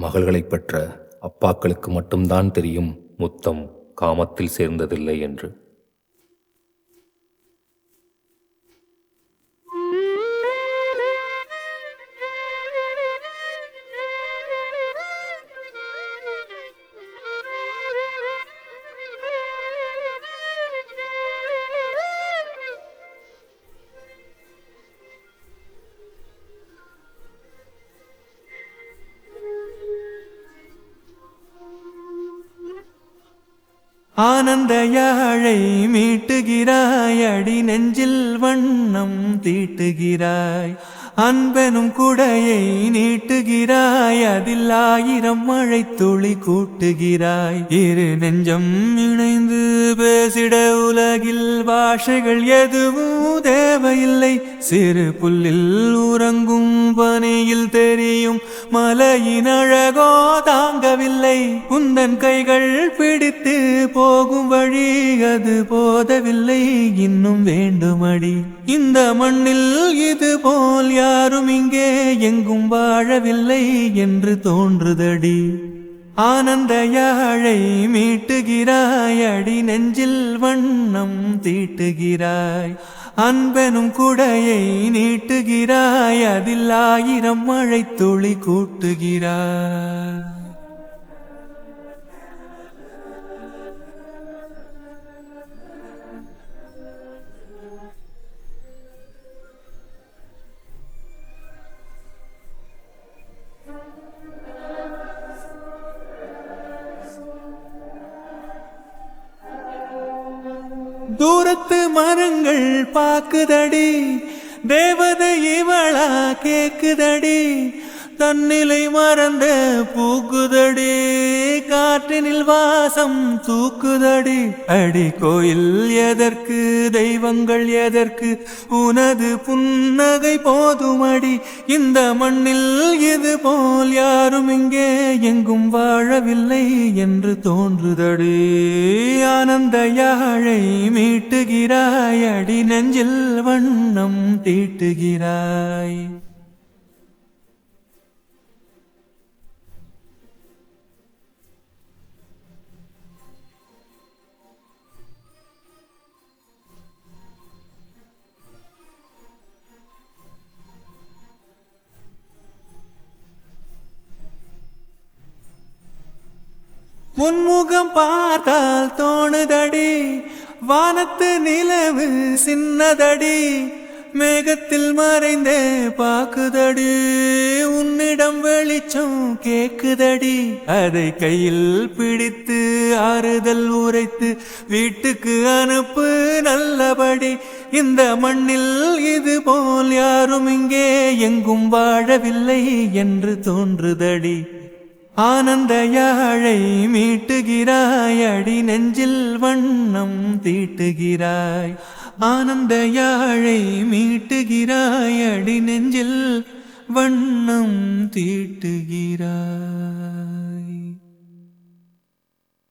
மகள்களைப் பெற்ற அப்பாக்களுக்கு மட்டும்தான் தெரியும் முத்தம் காமத்தில் சேர்ந்ததில்லை என்று. ஆனந்த யாழை மீட்டுகிறாய், அடி நெஞ்சில் வண்ணம் தீட்டுகிறாய். அன்பெனும் குடையை நீட்டுகிறாய், அதில் 1000 மழை துளி கூட்டுகிறாய். இரு நெஞ்சம் இணைந்து பேசிட உலகில் பாஷைகள் எதுவும் தேவையில்லை. சிறு புல்லில் உறங்கும் பனியில் தெரியும் மலையின் அழகோ தாங்கவில்லை. உந்தன் கைகள் பிடித்து போகும் வழி அது போதவில்லை, இன்னும் வேண்டுமடி. இந்த மண்ணில் இது போல் யாரும் இங்கே எங்கும் வாழவில்லை என்று தோன்றுதடி. ஆனந்த யாழை மீட்டுகிறாய், அடி நெஞ்சில் வண்ணம் தீட்டுகிறாய். அன்பெனும் குடையை நீட்டுகிறாய், அதில் 1000 மழை துளி கூட்டுகிறாய். தூரத்து மரங்கள் பாக்குதடி, தேவதை இவளா கேக்குதடி. தன்னிலை மறந்த பூக்குதடி, காற்றினில் வாசம் தூக்குதடி. அடி கோயில் எதற்கு, தெய்வங்கள் எதற்கு, உனது புன்னகை போதுமடி. இந்த மண்ணில் இது போல் யாரும் இங்கே எங்கும் வாழவில்லை என்று தோன்றுதடி. ஆனந்த யாழை மீட்டுகிறாய், அடி நெஞ்சில் வண்ணம் தீட்டுகிறாய். முன்முகம் பார்த்தால் தோணுதடி, வானத்து நிலவு சின்னதடி. மேகத்தில் மறைந்தே பாக்குதடி, உன்னிடம் வெளிச்சம் கேக்குதடி. அதை கையில் பிடித்து ஆறுதல் உரைத்து வீட்டுக்கு அனுப்பு நல்லபடி. இந்த மண்ணில் இது போல் யாரும் இங்கே எங்கும் வாழவில்லை என்று தோன்றுதடி. ஆனந்த யாழை மீட்டுகிறாய், அடி நெஞ்சில் வண்ணம் தீட்டுகிறாய். ஆனந்த யாழை மீட்டுகிறாய், அடி நெஞ்சில் வண்ணம் தீட்டுகிறாய்.